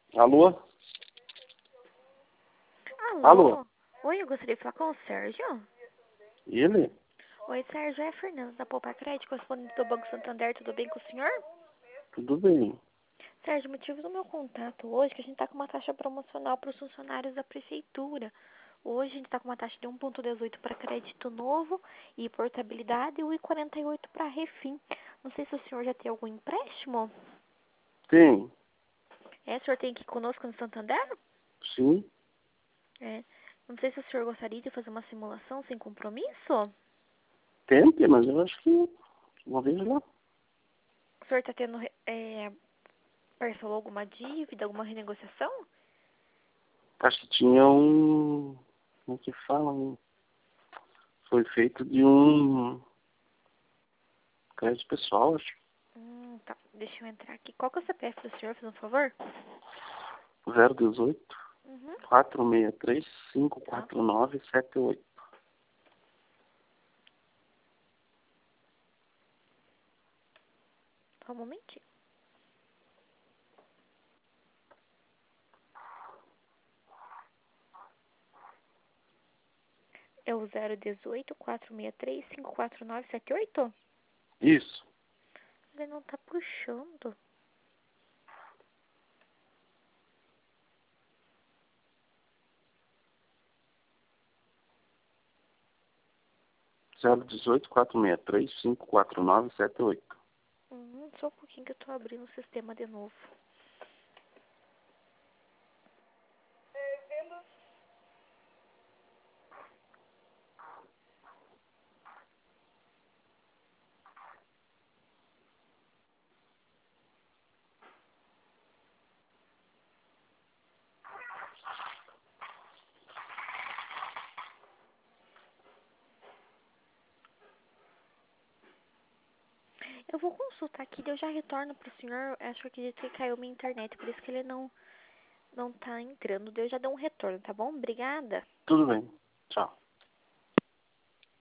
Alô? Alô? Alô? Oi, eu gostaria de falar com o Sérgio. Ele? Oi, Sérgio, é a Fernanda da Poupa Crédito, correspondente do Banco Santander, tudo bem com o senhor? Tudo bem. Sérgio, o motivo do meu contato hoje é que a gente está com uma taxa promocional para os funcionários da prefeitura. Hoje a gente está com uma taxa de 1,18 para crédito novo e portabilidade e 1,48 para refim. Não sei se o senhor já tem algum empréstimo. Tem. O senhor tem aqui conosco no Santander? Sim. É. Não sei se o senhor gostaria de fazer uma simulação sem compromisso. Tente, mas eu acho que uma vez lá. O senhor está tendo, parcelou alguma dívida, alguma renegociação? Acho que tinha um. Como é que fala? Foi feito de um crédito pessoal, acho. Tá. Deixa eu entrar aqui. Qual que é o CPF do senhor, faz um favor? 018 Uhum. 463 Tá. 54978. Só um momentinho. É o 018 463 54978? Isso. Ele não tá puxando. 018 463 54978. Só um pouquinho que eu tô abrindo o sistema de novo. Eu vou consultar aqui, daí eu já retorno pro senhor. Acho que caiu minha internet, por isso que ele não tá entrando. Daí eu já dou um retorno, tá bom? Obrigada. Tudo bem. Tchau.